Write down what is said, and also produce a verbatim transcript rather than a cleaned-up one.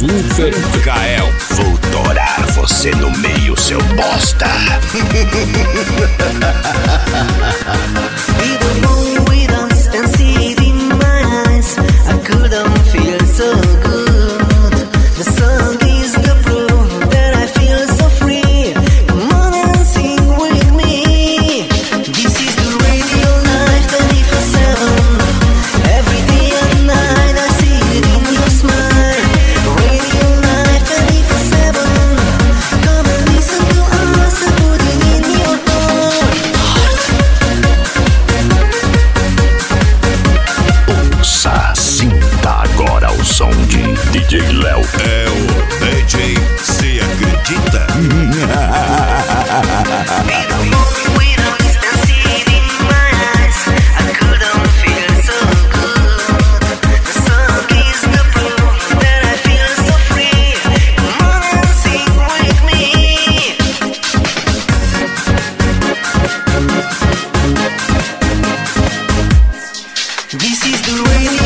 Super Kael. Vou torar você no meio, seu bosta. We were born with us and see it in my eyes. I couldn't feel so good. The song is the proof that I feel so free. Come on and sing with me. This is the radio life twenty-four seven. Every day and night I see it in your smile. Radio life twenty-four seven. Come and listen to us and put it in your heart. Ouça, sinta agora o som de D J Léo. É o D J, cê acredita? This is the radio.